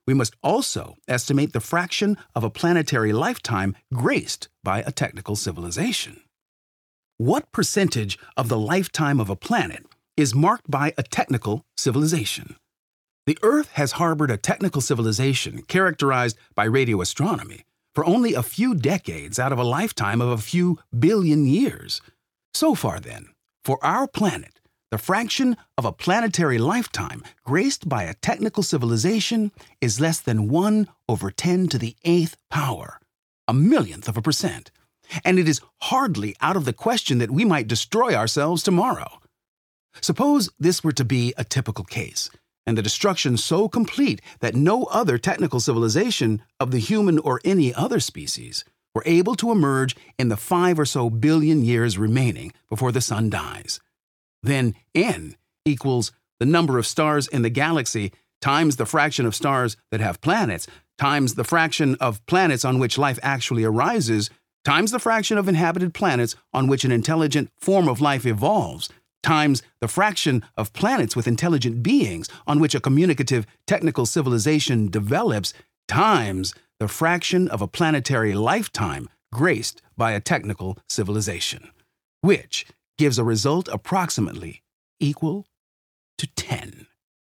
we must also estimate the fraction of a planetary lifetime graced by a technical civilization. What percentage of the lifetime of a planet is marked by a technical civilization? The Earth has harbored a technical civilization characterized by radio astronomy for only a few decades out of a lifetime of a few billion years. So far, then, for our planet, the fraction of a planetary lifetime graced by a technical civilization is less than one over ten to the eighth power, a millionth of a percent. And it is hardly out of the question that we might destroy ourselves tomorrow. Suppose this were to be a typical case, and the destruction so complete that no other technical civilization of the human or any other species were able to emerge in the five or so billion years remaining before the sun dies. Then N equals the number of stars in the galaxy times the fraction of stars that have planets, times the fraction of planets on which life actually arises, times the fraction of inhabited planets on which an intelligent form of life evolves, times the fraction of planets with intelligent beings on which a communicative technical civilization develops, times the fraction of a planetary lifetime graced by a technical civilization, which gives a result approximately equal to ten.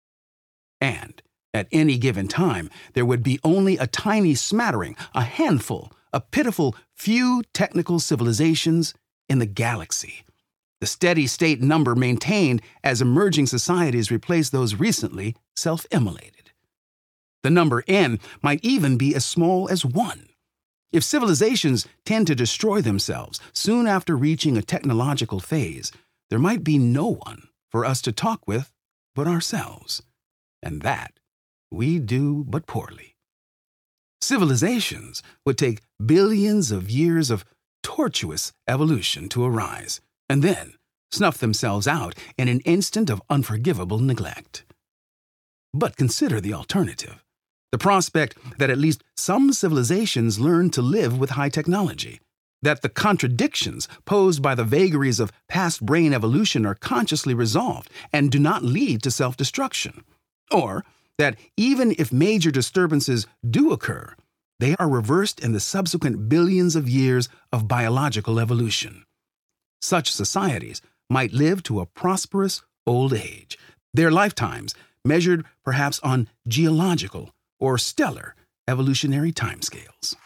And at any given time, there would be only a tiny smattering, a handful, a pitiful few technical civilizations in the galaxy. The steady-state number maintained as emerging societies replace those recently self-immolated. The number N might even be as small as one. If civilizations tend to destroy themselves soon after reaching a technological phase, there might be no one for us to talk with but ourselves. And that we do but poorly. Civilizations would take billions of years of tortuous evolution to arise, and then snuff themselves out in an instant of unforgivable neglect. But consider the alternative. The prospect that at least some civilizations learn to live with high technology, that the contradictions posed by the vagaries of past brain evolution are consciously resolved and do not lead to self-destruction, or that even if major disturbances do occur, they are reversed in the subsequent billions of years of biological evolution. Such societies might live to a prosperous old age, their lifetimes measured perhaps on geological or stellar evolutionary timescales.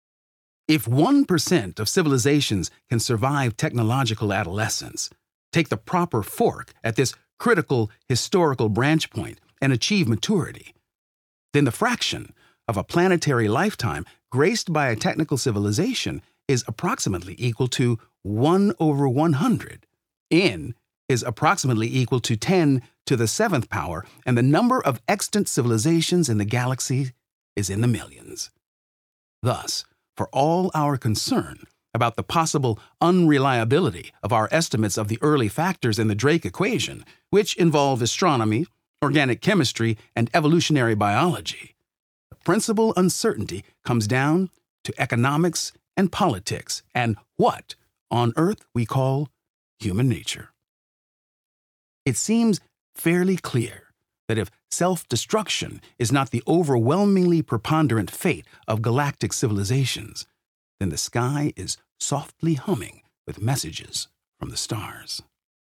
If one percent of civilizations can survive technological adolescence, take the proper fork at this critical historical branch point, and achieve maturity, then the fraction of a planetary lifetime graced by a technical civilization is approximately equal to one over one hundred. N is approximately equal to ten to the seventh power, and the number of extant civilizations in the galaxy is in the millions. Thus, for all our concern about the possible unreliability of our estimates of the early factors in the Drake equation, which involve astronomy, organic chemistry, and evolutionary biology, the principal uncertainty comes down to economics and politics and what on Earth we call human nature. It seems fairly clear that if self-destruction is not the overwhelmingly preponderant fate of galactic civilizations, then the sky is softly humming with messages from the stars.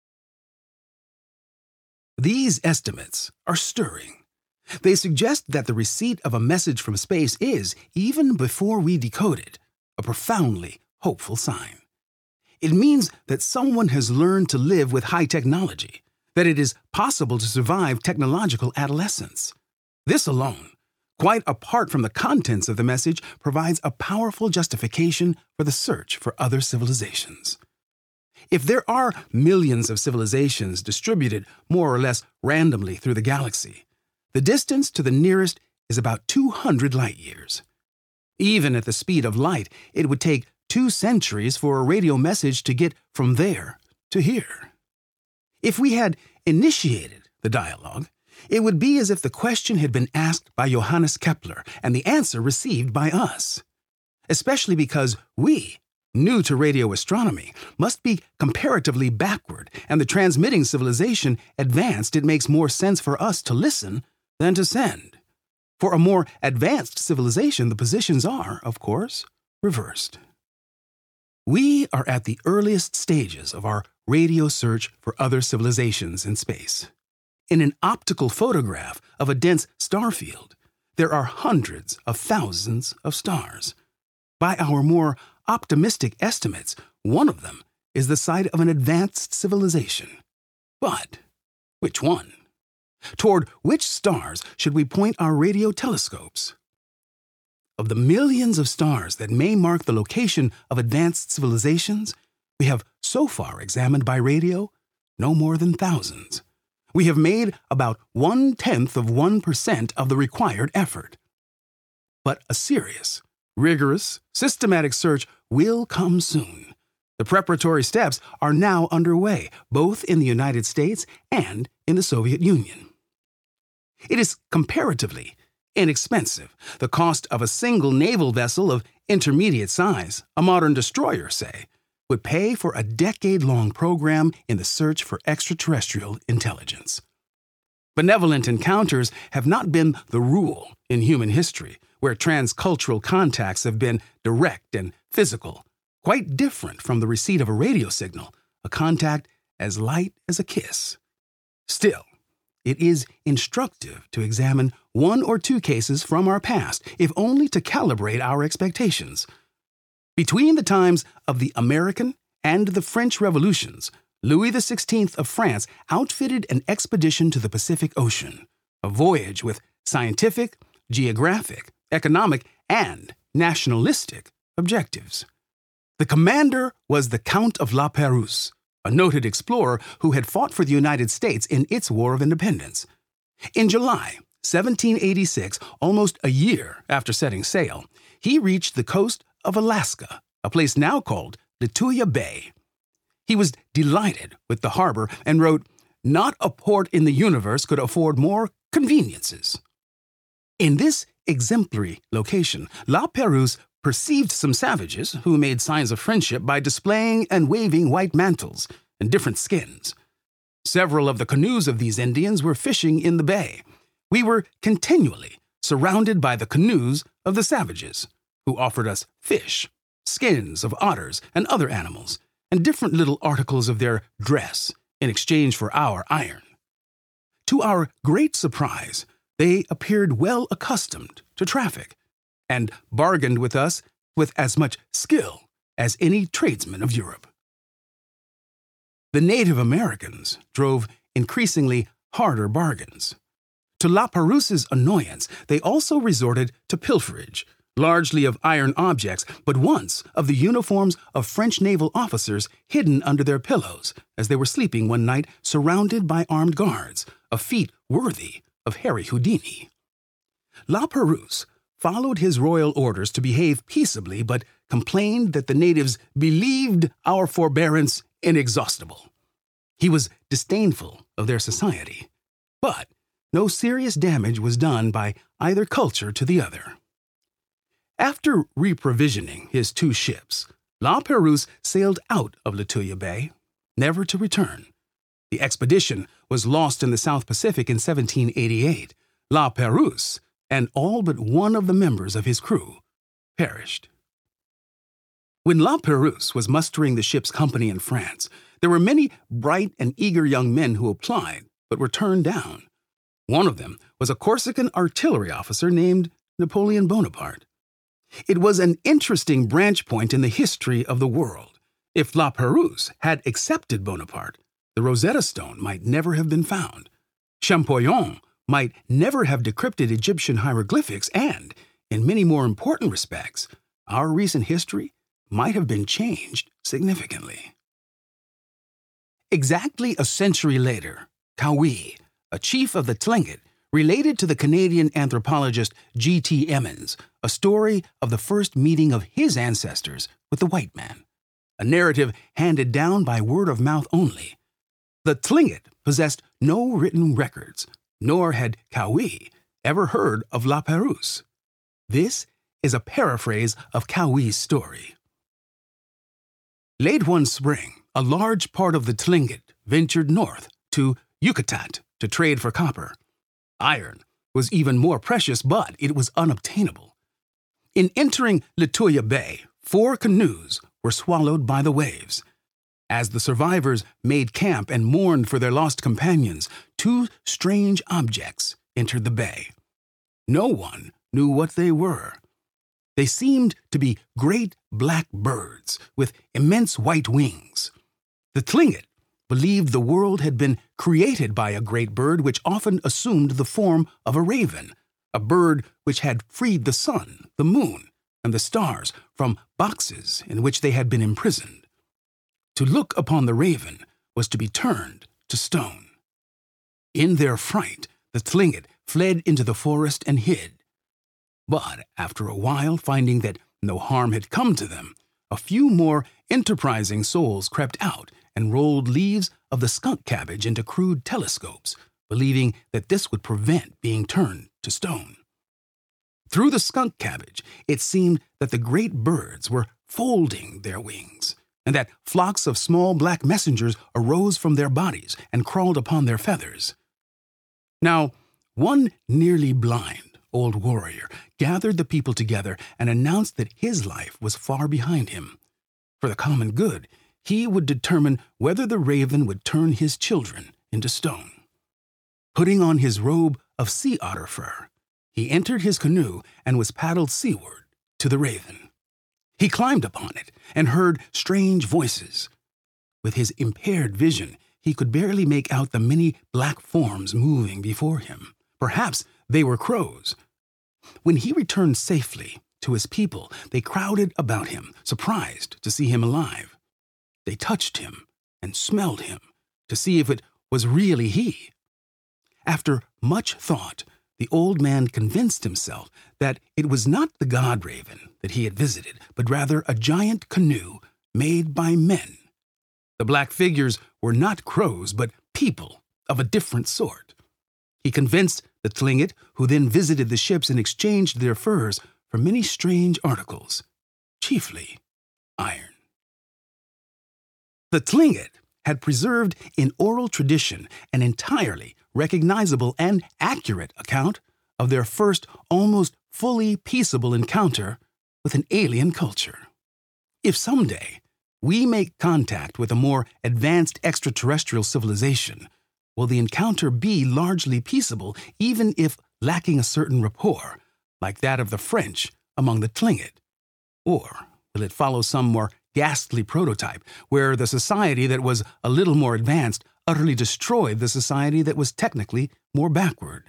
These estimates are stirring. They suggest that the receipt of a message from space is, even before we decode it, a profoundly hopeful sign. It means that someone has learned to live with high technology, that it is possible to survive technological adolescence. This alone, quite apart from the contents of the message, provides a powerful justification for the search for other civilizations. If there are millions of civilizations distributed more or less randomly through the galaxy, the distance to the nearest is about two hundred light years. Even at the speed of light, it would take two centuries for a radio message to get from there to here. If we had initiated the dialogue, it would be as if the question had been asked by Johannes Kepler and the answer received by us. Especially because we, new to radio astronomy, must be comparatively backward, and the transmitting civilization advanced, it makes more sense for us to listen than to send. For a more advanced civilization, the positions are, of course, reversed. We are at the earliest stages of our radio search for other civilizations in space. In an optical photograph of a dense star field, there are hundreds of thousands of stars. By our more optimistic estimates, one of them is the site of an advanced civilization. But which one? Toward which stars should we point our radio telescopes? Of the millions of stars that may mark the location of advanced civilizations, we have so far examined by radio no more than thousands. We have made about one-tenth of one percent of the required effort. But a serious, rigorous, systematic search will come soon. The preparatory steps are now underway, both in the United States and in the Soviet Union. It is comparatively inexpensive. The cost of a single naval vessel of intermediate size, a modern destroyer, say, would pay for a decade-long program in the search for extraterrestrial intelligence. Benevolent encounters have not been the rule in human history, where transcultural contacts have been direct and physical, quite different from the receipt of a radio signal, a contact as light as a kiss. Still, it is instructive to examine one or two cases from our past, if only to calibrate our expectations. Between the times of the American and the French revolutions, Louis the Sixteenth of France outfitted an expedition to the Pacific Ocean, a voyage with scientific, geographic, economic, and nationalistic objectives. The commander was the Count of La Pérouse, a noted explorer who had fought for the United States in its War of Independence. In July seventeen eighty-six, almost a year after setting sail, he reached the coast of Alaska, a place now called Lituya Bay. He was delighted with the harbor and wrote, "Not a port in the universe could afford more conveniences." In this exemplary location, La Pérouse perceived some savages who made signs of friendship by displaying and waving white mantles and different skins. Several of the canoes of these Indians were fishing in the bay. We were continually surrounded by the canoes of the savages, who offered us fish, skins of otters and other animals, and different little articles of their dress in exchange for our iron. To our great surprise, they appeared well accustomed to traffic, and bargained with us with as much skill as any tradesman of Europe. The Native Americans drove increasingly harder bargains. To La Pérouse's annoyance, they also resorted to pilferage, largely of iron objects, but once of the uniforms of French naval officers hidden under their pillows as they were sleeping one night surrounded by armed guards, a feat worthy of Harry Houdini. La Pérouse followed his royal orders to behave peaceably, but complained that the natives believed our forbearance inexhaustible. He was disdainful of their society, but no serious damage was done by either culture to the other. After reprovisioning his two ships, La Pérouse sailed out of Lituya Bay, never to return. The expedition was lost in the South Pacific in seventeen eighty-eight. La Pérouse and all but one of the members of his crew perished. When La Pérouse was mustering the ship's company in France, there were many bright and eager young men who applied, but were turned down. One of them was a Corsican artillery officer named Napoleon Bonaparte. It was an interesting branch point in the history of the world. If La Pérouse had accepted Bonaparte, the Rosetta Stone might never have been found. Champollion might never have decrypted Egyptian hieroglyphics, and, in many more important respects, our recent history might have been changed significantly. Exactly a century later, Cowie, a chief of the Tlingit, related to the Canadian anthropologist G T Emmons a story of the first meeting of his ancestors with the white man, a narrative handed down by word of mouth only. The Tlingit possessed no written records, nor had Cowie ever heard of La Pérouse. This is a paraphrase of Cowie's story. Late one spring, a large part of the Tlingit ventured north to Yucatan to trade for copper. Iron was even more precious, but it was unobtainable. In entering Lituya Bay, four canoes were swallowed by the waves. As the survivors made camp and mourned for their lost companions, two strange objects entered the bay. No one knew what they were. They seemed to be great black birds with immense white wings. The Tlingit believed the world had been created by a great bird which often assumed the form of a raven, a bird which had freed the sun, the moon, and the stars from boxes in which they had been imprisoned. To look upon the raven was to be turned to stone. In their fright, the Tlingit fled into the forest and hid. But after a while, finding that no harm had come to them, a few more enterprising souls crept out and rolled leaves of the skunk cabbage into crude telescopes, believing that this would prevent being turned to stone. Through the skunk cabbage, it seemed that the great birds were folding their wings, and that flocks of small black messengers arose from their bodies and crawled upon their feathers. Now, one nearly blind old warrior gathered the people together and announced that his life was far behind him. For the common good, he would determine whether the raven would turn his children into stone. Putting on his robe of sea otter fur, he entered his canoe and was paddled seaward to the raven. He climbed upon it and heard strange voices. With his impaired vision, he could barely make out the many black forms moving before him. Perhaps they were crows. When he returned safely to his people, they crowded about him, surprised to see him alive. They touched him and smelled him to see if it was really he. After much thought, the old man convinced himself that it was not the god raven that he had visited, but rather a giant canoe made by men. The black figures were not crows, but people of a different sort. He convinced the Tlingit, who then visited the ships and exchanged their furs for many strange articles, chiefly iron. The Tlingit had preserved in oral tradition an entirely recognizable and accurate account of their first almost fully peaceable encounter with an alien culture. If someday we make contact with a more advanced extraterrestrial civilization, will the encounter be largely peaceable even if lacking a certain rapport, like that of the French among the Tlingit? Or will it follow some more ghastly prototype where the society that was a little more advanced utterly destroyed the society that was technically more backward?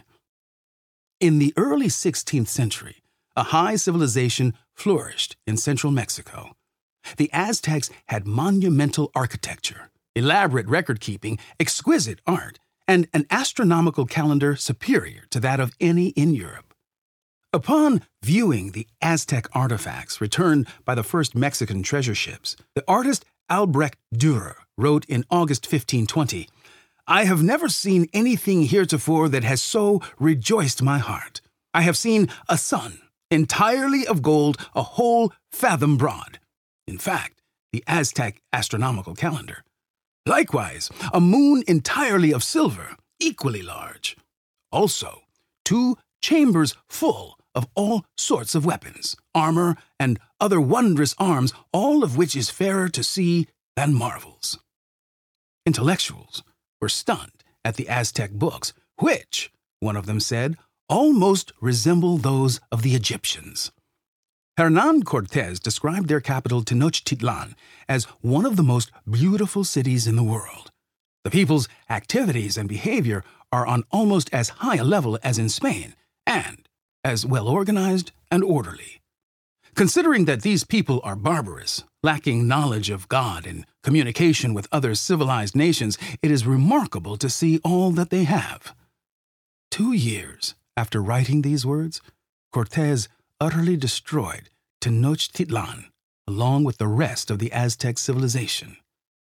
In the early sixteenth century, a high civilization flourished in central Mexico. The Aztecs had monumental architecture, elaborate record-keeping, exquisite art, and an astronomical calendar superior to that of any in Europe. Upon viewing the Aztec artifacts returned by the first Mexican treasure ships, the artist Albrecht Dürer wrote in August fifteen twenty, "I have never seen anything heretofore that has so rejoiced my heart. I have seen a sun, entirely of gold, a whole fathom broad." In fact, the Aztec astronomical calendar. Likewise, a moon entirely of silver, equally large. Also, two chambers full of all sorts of weapons, armor, and other wondrous arms, all of which is fairer to see than marvels. Intellectuals were stunned at the Aztec books, which, one of them said, almost resemble those of the Egyptians. Hernán Cortés described their capital Tenochtitlan as one of the most beautiful cities in the world. The people's activities and behavior are on almost as high a level as in Spain, and as well organized and orderly. Considering that these people are barbarous, lacking knowledge of God and communication with other civilized nations, it is remarkable to see all that they have. Two years after writing these words, Cortés utterly destroyed Tenochtitlan along with the rest of the Aztec civilization.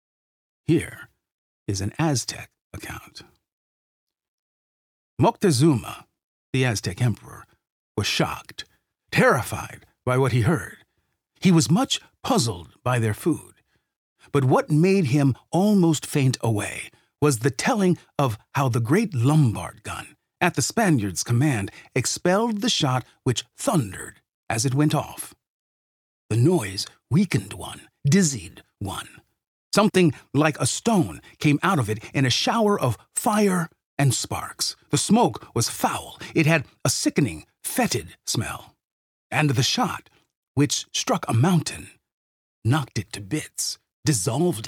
Here is an Aztec account. Moctezuma, the Aztec emperor, was shocked, terrified by what he heard. He was much puzzled by their food. But what made him almost faint away was the telling of how the great Lombard gun, at the Spaniard's command, expelled the shot which thundered as it went off. The noise weakened one, dizzied one. Something like a stone came out of it in a shower of fire and sparks. The smoke was foul. It had a sickening, fetid smell. And the shot, which struck a mountain, knocked it to bits, dissolved